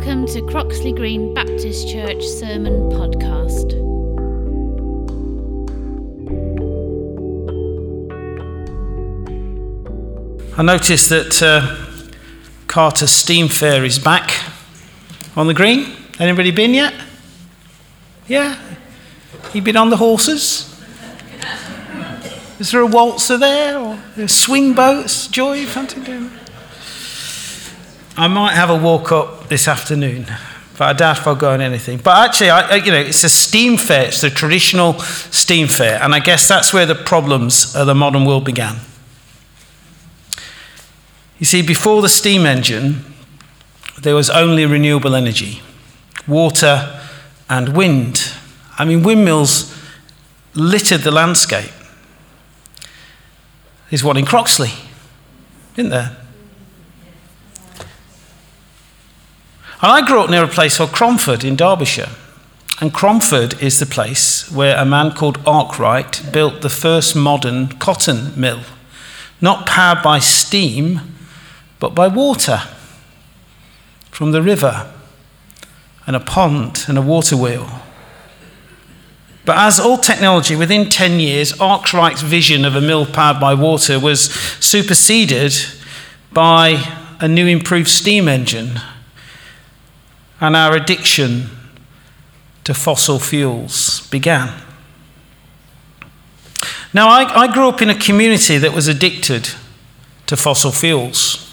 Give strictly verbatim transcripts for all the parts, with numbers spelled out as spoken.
Welcome to Croxley Green Baptist Church Sermon Podcast. I noticed that uh, Carter Steam Fair is back on the green. Anybody been yet? Yeah? You been on the horses? Is there a waltzer there? Or swing boats? Joy, fancy? I might have a walk up this afternoon, but I doubt if I'll go on anything. But actually, I, you know, it's a steam fair. It's the traditional steam fair, and I guess that's where the problems of the modern world began. You see, before the steam engine, there was only renewable energy, water and wind. I mean, windmills littered the landscape. There's one in Croxley, isn't there? And I grew up near a place called Cromford in Derbyshire. And Cromford is the place where a man called Arkwright built the first modern cotton mill, not powered by steam, but by water from the river and a pond and a water wheel. But as all technology, within ten years, Arkwright's vision of a mill powered by water was superseded by a new improved steam engine, and our addiction to fossil fuels began. Now, I, I grew up in a community that was addicted to fossil fuels.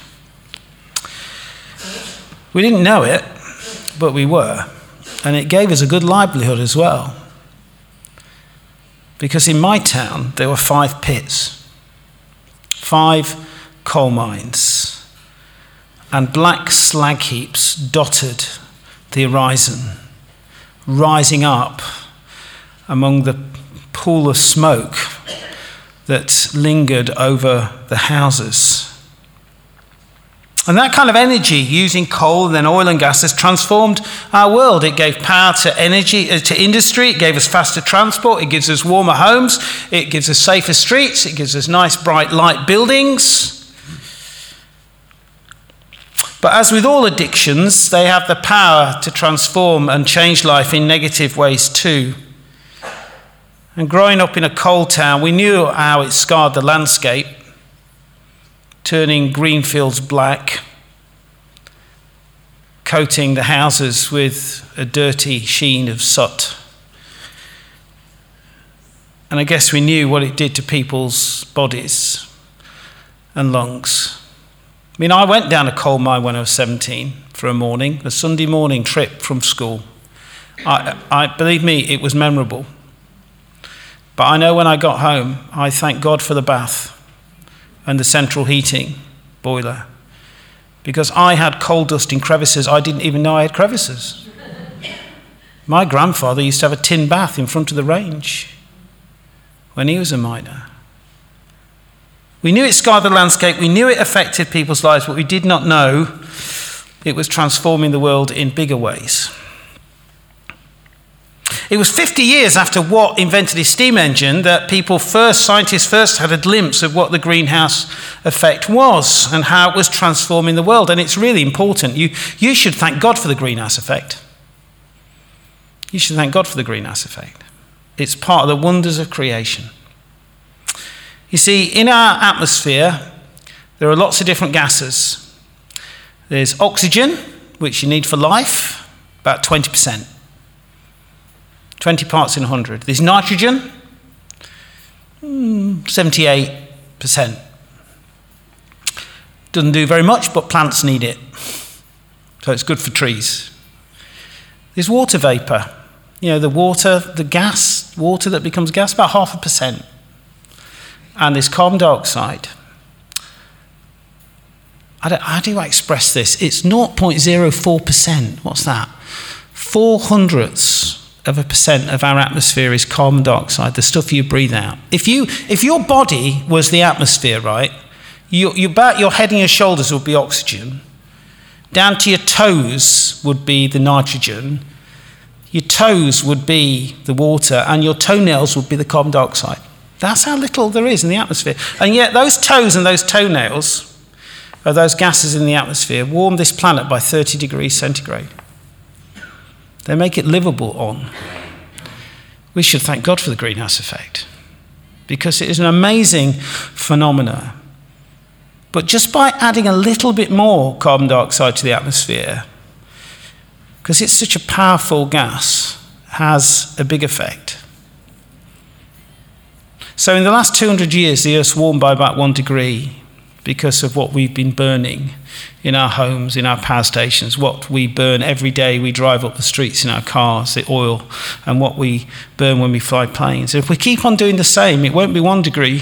We didn't know it, but we were. And it gave us a good livelihood as well. Because in my town, there were five pits, five coal mines, and black slag heaps dotted the horizon, rising up among the pool of smoke that lingered over the houses. And that kind of energy, using coal and then oil and gas, has transformed our world. It gave power to energy, uh, to industry. It gave us faster transport. It gives us warmer homes. It gives us safer streets. It gives us nice, bright, light buildings. But as with all addictions, they have the power to transform and change life in negative ways too. And growing up in a coal town, we knew how it scarred the landscape, turning green fields black, coating the houses with a dirty sheen of soot. And I guess we knew what it did to people's bodies and lungs. I mean, I went down a coal mine when I was seventeen for a morning, a Sunday morning trip from school. I, I believe me, it was memorable. But I know when I got home, I thank God for the bath and the central heating boiler, because I had coal dust in crevices. I didn't even know I had crevices. My grandfather used to have a tin bath in front of the range when he was a miner. We knew it scarred the landscape, we knew it affected people's lives, but we did not know it was transforming the world in bigger ways. It was fifty years after Watt invented his steam engine that people first, scientists first had a glimpse of what the greenhouse effect was and how it was transforming the world. And it's really important. You, you should thank God for the greenhouse effect. You should thank God for the greenhouse effect. It's part of the wonders of creation. You see, in our atmosphere, there are lots of different gases. There's oxygen, which you need for life, about twenty percent. twenty parts in one hundred. There's nitrogen, seventy-eight percent. Doesn't do very much, but plants need it. So it's good for trees. There's water vapor. You know, the water, the gas, water that becomes gas, about half a percent. And there's carbon dioxide. I don't, how do I express this? It's zero point zero four percent. What's that? Four hundredths of a percent of our atmosphere is carbon dioxide, the stuff you breathe out. If you, if your body was the atmosphere, right, you, you about your head and your shoulders would be oxygen. Down to your toes would be the nitrogen. Your toes would be the water, and your toenails would be the carbon dioxide. That's how little there is in the atmosphere. And yet those toes and those toenails of those gases in the atmosphere warm this planet by thirty degrees centigrade. They make it livable on. We should thank God for the greenhouse effect, because it is an amazing phenomena. But just by adding a little bit more carbon dioxide to the atmosphere, because it's such a powerful gas, has a big effect. So in the last two hundred years, the Earth's warmed by about one degree because of what we've been burning in our homes, in our power stations, what we burn every day we drive up the streets in our cars, the oil, and what we burn when we fly planes. If we keep on doing the same, it won't be one degree.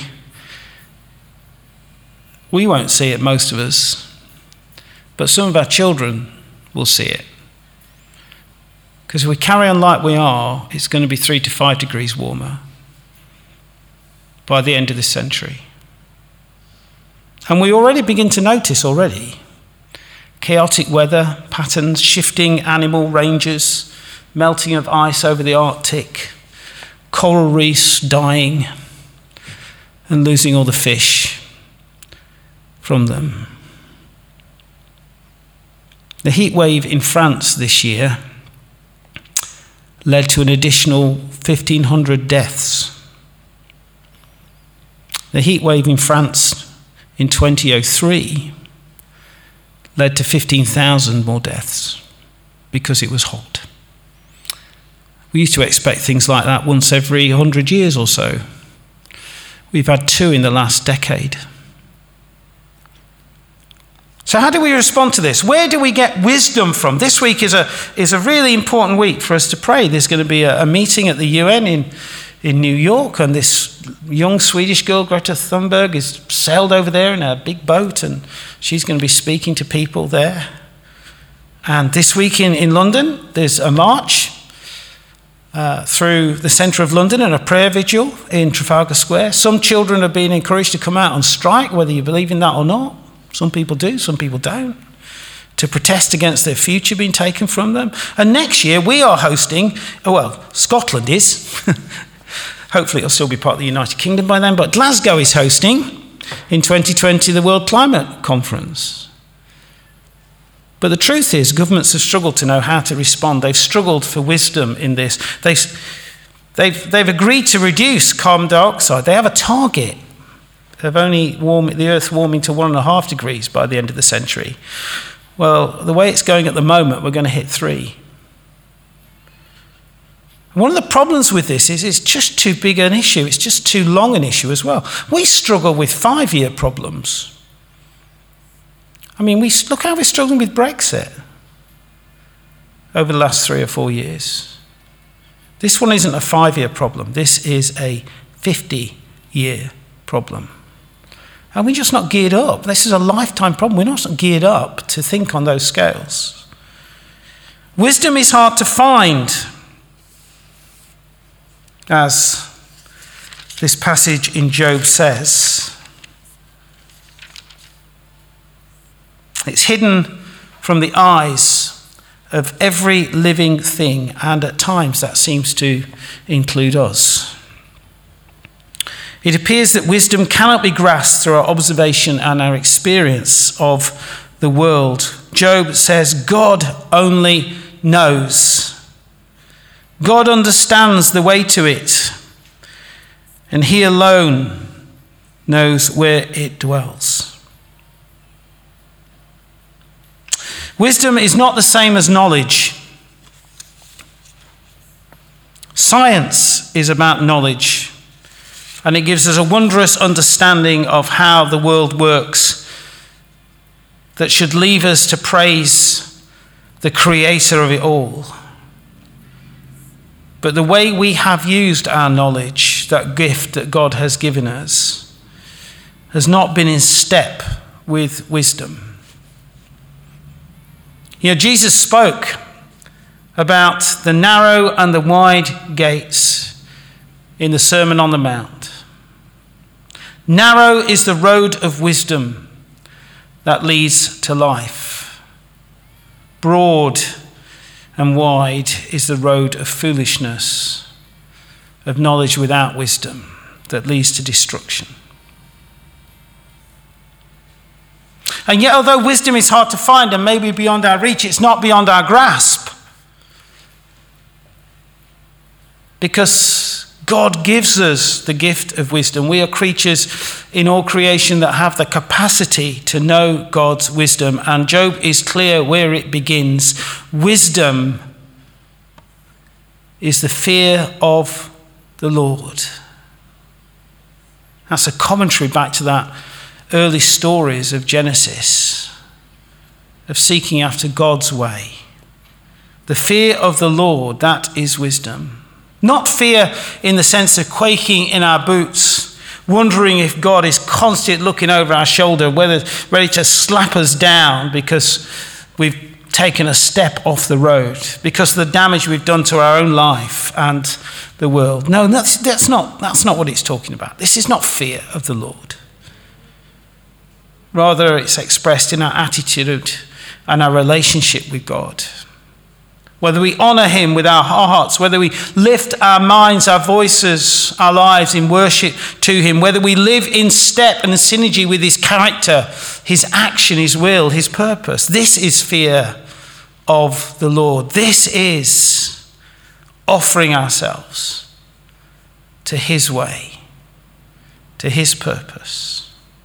We won't see it, most of us, but some of our children will see it. Because if we carry on like we are, it's going to be three to five degrees warmer by the end of this century. And we already begin to notice already chaotic weather patterns, shifting animal ranges, melting of ice over the Arctic, coral reefs dying and losing all the fish from them. The heat wave in France this year led to an additional fifteen hundred deaths. The heat wave in France in twenty oh three led to fifteen thousand more deaths because it was hot. We used to expect things like that once every one hundred years or so. We've had two in the last decade. So how do we respond to this? Where do we get wisdom from? This week is a is a really important week for us to pray. There's going to be a, a meeting at the U N in, in New York, and this young Swedish girl, Greta Thunberg, is sailed over there in a big boat, and she's going to be speaking to people there. And this week in, in London, there's a march uh, through the centre of London and a prayer vigil in Trafalgar Square. Some children are being encouraged to come out on strike, whether you believe in that or not. Some people do, some people don't, to protest against their future being taken from them. And next year we are hosting, oh well, Scotland is, hopefully it'll still be part of the United Kingdom by then, but Glasgow is hosting in twenty twenty the World Climate Conference. But the truth is, governments have struggled to know how to respond. They've struggled for wisdom in this. They, they've, they've agreed to reduce carbon dioxide. They have a target of only warm, the Earth warming to one and a half degrees by the end of the century. Well, the way it's going at the moment, we're going to hit three. And one of the problems with this is it's just too big an issue. It's just too long an issue as well. We struggle with five-year problems. I mean, we look how we're struggling with Brexit over the last three or four years. This one isn't a five-year problem. This is a fifty-year problem. And we're just not geared up. This is a lifetime problem. We're not geared up to think on those scales. Wisdom is hard to find, as this passage in Job says. It's hidden from the eyes of every living thing, and at times that seems to include us. It appears that wisdom cannot be grasped through our observation and our experience of the world. Job says, God only knows. God understands the way to it, and he alone knows where it dwells. Wisdom is not the same as knowledge. Science is about knowledge, and it gives us a wondrous understanding of how the world works that should leave us to praise the creator of it all. But the way we have used our knowledge, that gift that God has given us, has not been in step with wisdom. You know, Jesus spoke about the narrow and the wide gates in the Sermon on the Mount. Narrow is the road of wisdom that leads to life. Broad and wide is the road of foolishness, of knowledge without wisdom, that leads to destruction. And yet, although wisdom is hard to find and maybe beyond our reach, it's not beyond our grasp. because God gives us the gift of wisdom. We are creatures in all creation that have the capacity to know God's wisdom. And Job is clear where it begins. Wisdom is the fear of the Lord. That's a commentary back to that early stories of Genesis, of seeking after God's way. The fear of the Lord, that is wisdom. Not fear in the sense of quaking in our boots, wondering if God is constantly looking over our shoulder, whether ready to slap us down because we've taken a step off the road, because of the damage we've done to our own life and the world. No, that's, that's, not, that's not what it's talking about. This is not fear of the Lord. Rather, it's expressed in our attitude and our relationship with God. Whether we honour him with our hearts, whether we lift our minds, our voices, our lives in worship to him, whether we live in step and synergy with his character, his action, his will, his purpose. This is fear of the Lord. This is offering ourselves to his way, to his purpose.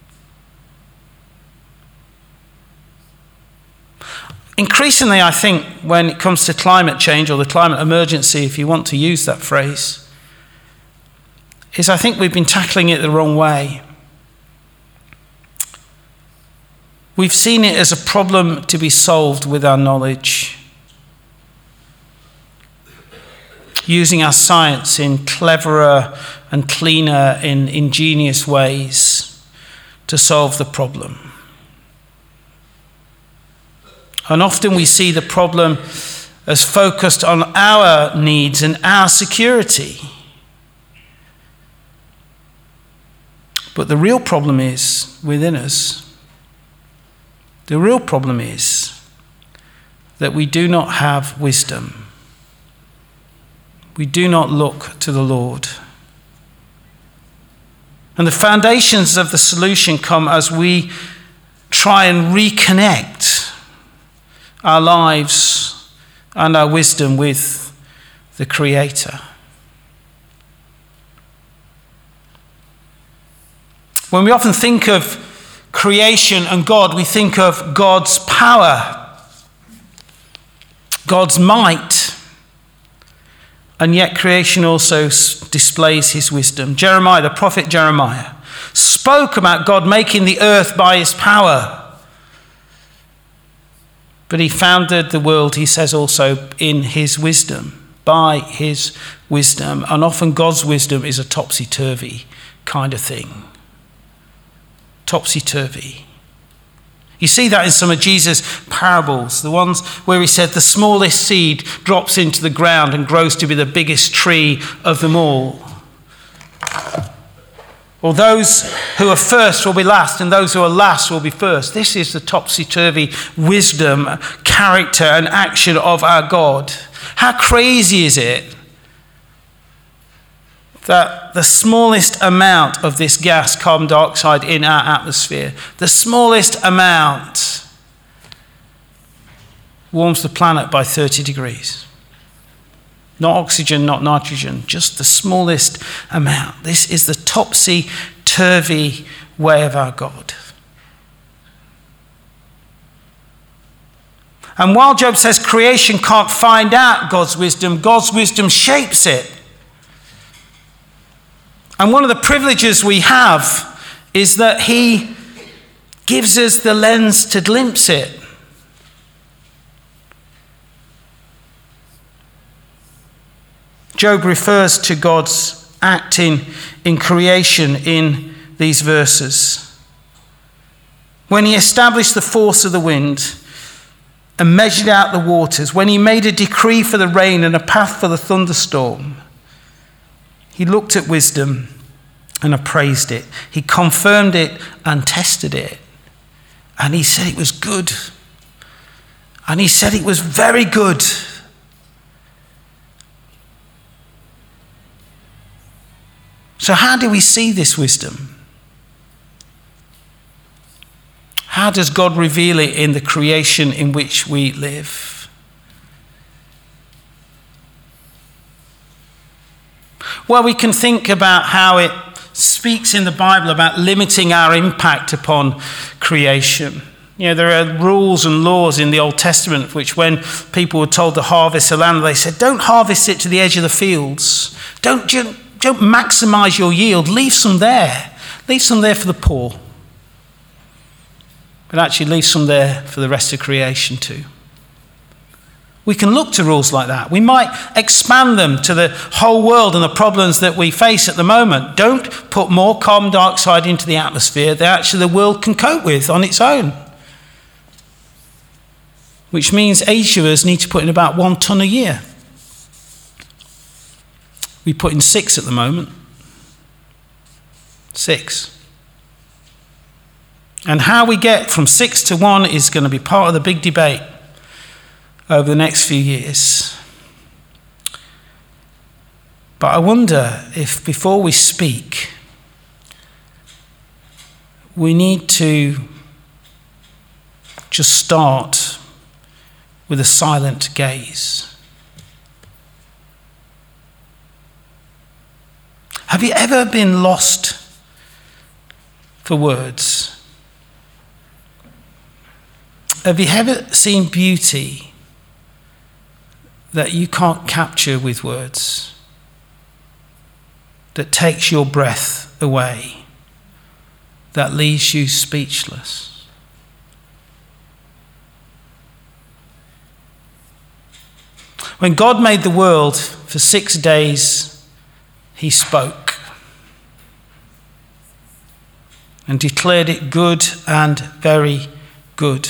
Increasingly, I think, when it comes to climate change, or the climate emergency, if you want to use that phrase, is I think we've been tackling it the wrong way. We've seen it as a problem to be solved with our knowledge, using our science in cleverer and cleaner and ingenious ways to solve the problem. And often we see the problem as focused on our needs and our security. But the real problem is within us. The real problem is that we do not have wisdom. We do not look to the Lord. And the foundations of the solution come as we try and reconnect our lives and our wisdom with the Creator. When we often think of creation and God, we think of God's power, God's might, and yet creation also displays his wisdom. Jeremiah, the prophet Jeremiah, spoke about God making the earth by his power. But he founded the world, he says also, in his wisdom, by his wisdom. And often God's wisdom is a topsy-turvy kind of thing. Topsy-turvy. You see that in some of Jesus' parables, the ones where he said the smallest seed drops into the ground and grows to be the biggest tree of them all. Or those who are first will be last, and those who are last will be first. This is the topsy-turvy wisdom, character, and action of our God. How crazy is it that the smallest amount of this gas, carbon dioxide, in our atmosphere, the smallest amount, warms the planet by thirty degrees. Not oxygen, not nitrogen, just the smallest amount. This is the topsy-turvy way of our God. And while Job says creation can't find out God's wisdom, God's wisdom shapes it. And one of the privileges we have is that he gives us the lens to glimpse it. Job refers to God's acting in creation in these verses. When he established the force of the wind and measured out the waters, when he made a decree for the rain and a path for the thunderstorm, he looked at wisdom and appraised it. He confirmed it and tested it. And he said it was good. And he said it was very good. So how do we see this wisdom? How does God reveal it in the creation in which we live? Well, we can think about how it speaks in the Bible about limiting our impact upon creation. You know, there are rules and laws in the Old Testament which, when people were told to harvest a land, they said, don't harvest it to the edge of the fields. Don't, don't maximize your yield. Leave some there. Leave some there for the poor. But actually leave some there for the rest of creation too. We can look to rules like that. We might expand them to the whole world and the problems that we face at the moment. Don't put more carbon dioxide into the atmosphere than actually the world can cope with on its own. Which means each of us need to put in about one tonne a year. We put in six at the moment. Six. And how we get from six to one is going to be part of the big debate over the next few years. But I wonder if before we speak, we need to just start with a silent gaze. Have you ever been lost for words? Have you ever seen beauty that you can't capture with words, that takes your breath away, that leaves you speechless? When God made the world, for six days, he spoke and declared it good and very good.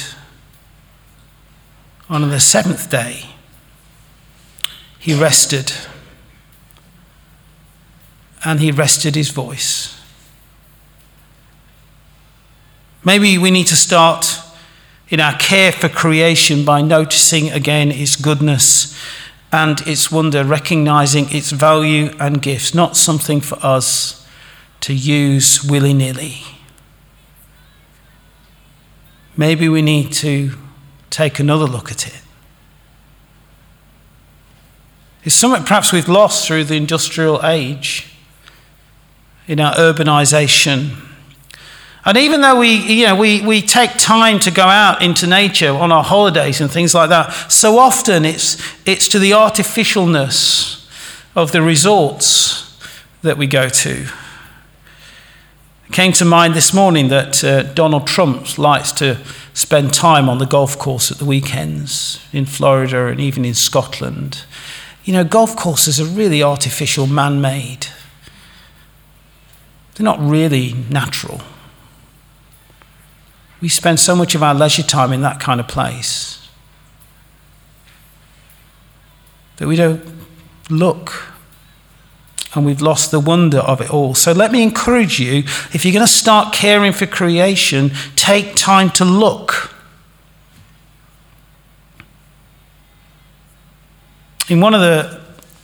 On the seventh day, he rested, and he rested his voice. Maybe we need to start in our care for creation by noticing again its goodness and its wonder, recognizing its value and gifts, not something for us to use willy-nilly. Maybe we need to take another look at it. It's something perhaps we've lost through the industrial age, in our urbanization. And even though we, you know, we, we take time to go out into nature on our holidays and things like that, so often it's it's to the artificialness of the resorts that we go to. It came to mind this morning that uh, Donald Trump likes to spend time on the golf course at the weekends in Florida and even in Scotland. You know, golf courses are really artificial, man-made. They're not really natural. We spend so much of our leisure time in that kind of place that we don't look, and we've lost the wonder of it all. So let me encourage you, if you're going to start caring for creation, take time to look. In one of the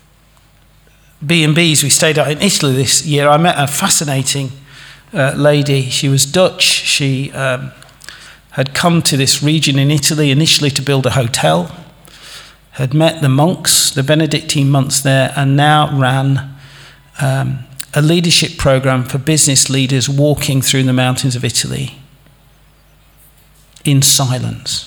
B and B's we stayed at in Italy this year, I met a fascinating uh, lady. She was Dutch. She um, had come to this region in Italy initially to build a hotel, had met the monks, the Benedictine monks there, and now ran um, a leadership program for business leaders walking through the mountains of Italy in silence,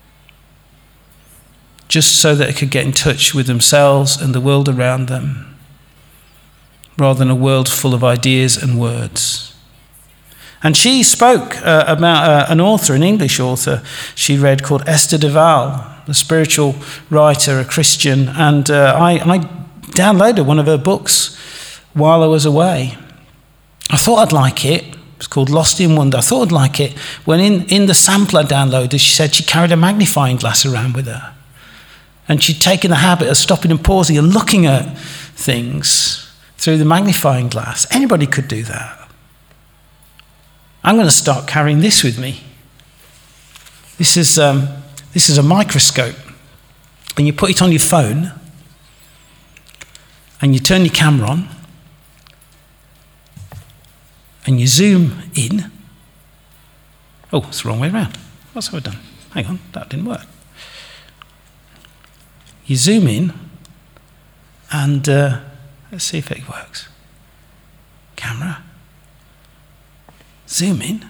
just so that they could get in touch with themselves and the world around them, rather than a world full of ideas and words. And she spoke uh, about uh, an author, an English author she read called Esther de Waal, a spiritual writer, a Christian, and uh, I, I downloaded one of her books while I was away. I thought I'd like it. It's called Lost in Wonder. I thought I'd like it when in, in the sampler downloader she said she carried a magnifying glass around with her. And she'd taken the habit of stopping and pausing and looking at things through the magnifying glass. Anybody could do that. I'm going to start carrying this with me. This is um, this is a microscope, and you put it on your phone, and you turn your camera on, and you zoom in. Oh, it's the wrong way around. What's have I done? Hang on, that didn't work. You zoom in, and uh, Let's see if it works. Camera. Zoom in.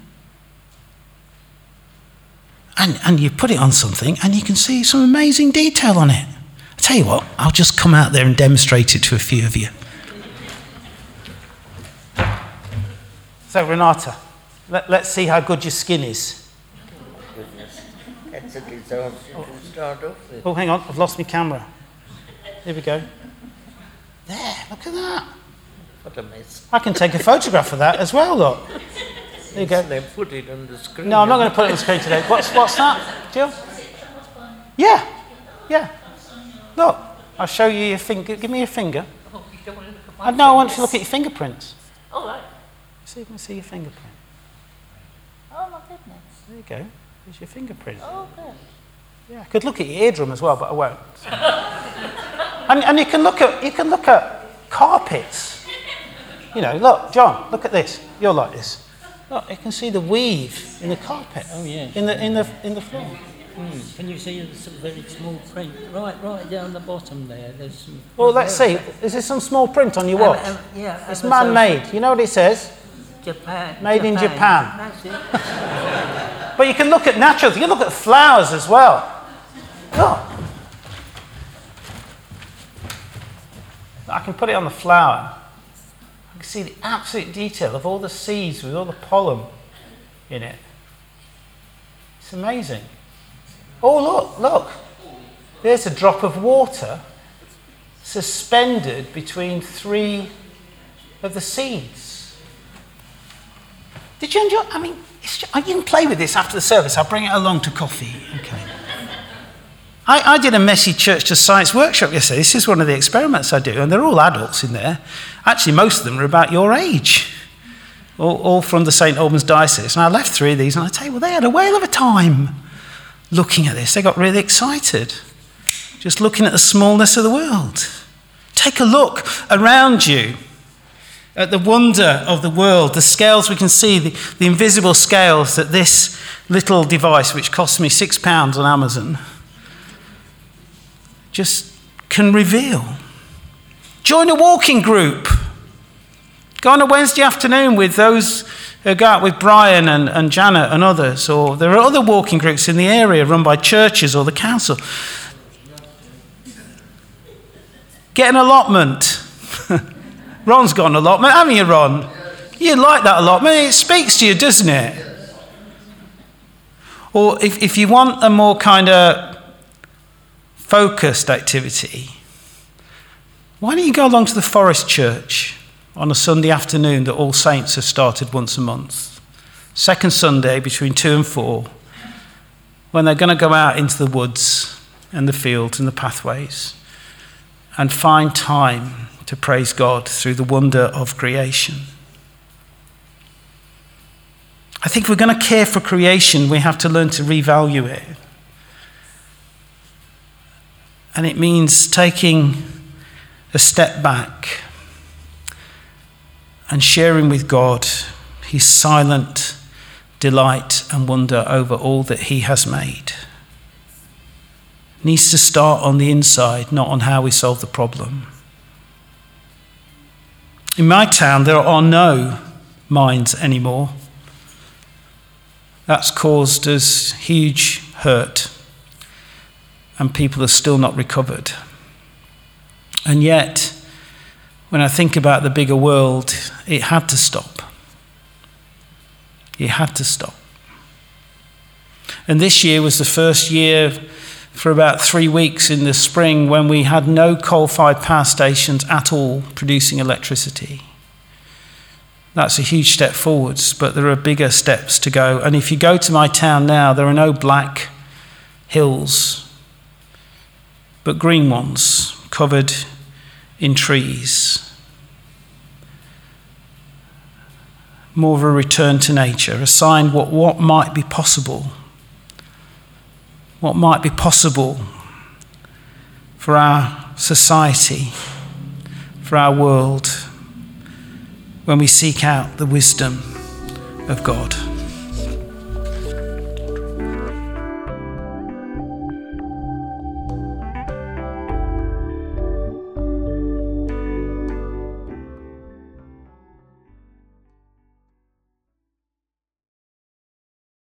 And, and you put it on something and you can see some amazing detail on it. I tell you what, I'll just come out there and demonstrate it to a few of you. So Renata, let, let's see how good your skin is. That's a disaster to start off with. Oh, hang on, I've lost my camera. Here we go. There, look at that. What a mess. I can take a photograph of that as well, look. There you go. They put it on the screen. No, I'm not going to put it on the screen today. What's, what's that, Jill? Yeah, yeah. Look, I'll show you your finger. Give me your finger. Oh, you don't want to look at my I, no, I want fingers? to look at your fingerprints. All right. See if you can see your fingerprint. Oh, my goodness. There you go. There's your fingerprint. Oh, good. Yeah, I could look at your eardrum as well, but I won't. and, and you can look at you can look at carpets. You know, look, John, look at this. You're like this. Look, you can see the weave in the carpet. Oh yeah. In the in the in the floor. Mm. Can you see some very small print right, right down the bottom there? There's some. Well, let's see. Is there some small print on your watch? Um, um, yeah. It's ever so- man-made. You know what it says? Japan. Made in Japan. That's it. But you can look at naturals. You can look at flowers as well. Look. I can put it on the flower. I can see the absolute detail of all the seeds with all the pollen in it. It's amazing. Oh, look, look. There's a drop of water suspended between three of the seeds. Did you enjoy? I mean, it's just, you can play with this after the service. I'll bring it along to coffee. Okay. I, I did a Messy Church to Science workshop yesterday. This is one of the experiments I do, and they're all adults in there. Actually, most of them are about your age, all, all from the Saint Albans Diocese. And I left three of these, and I tell you, well, they had a whale of a time looking at this. They got really excited, just looking at the smallness of the world. Take a look around you at the wonder of the world, the scales we can see, the, the invisible scales that this little device, which cost me six pounds on Amazon, just can reveal. Join a walking group. Go on a Wednesday afternoon with those who go out with Brian and, and Janet and others, or there are other walking groups in the area run by churches or the council. Get an allotment. Ron's got an allotment, haven't you, Ron? You like that allotment. It speaks to you, doesn't it? Or if, if you want a more kind of focused activity, why don't you go along to the Forest Church on a Sunday afternoon that All Saints have started once a month? Second Sunday between two and four, when they're going to go out into the woods and the fields and the pathways and find time to praise God through the wonder of creation. I think if we're going to care for creation, we have to learn to revalue it. And it means taking a step back and sharing with God his silent delight and wonder over all that he has made. It needs to start on the inside, not on how we solve the problem. In my town, there are no mines anymore. That's caused us huge hurt, and people are still not recovered. And yet, when I think about the bigger world, it had to stop. It had to stop. And this year was the first year for about three weeks in the spring when we had no coal-fired power stations at all producing electricity. That's a huge step forwards, but there are bigger steps to go. And if you go to my town now, there are no black hills, but green ones covered in trees. More of a return to nature, a sign what, what might be possible. What might be possible for our society, for our world, when we seek out the wisdom of God.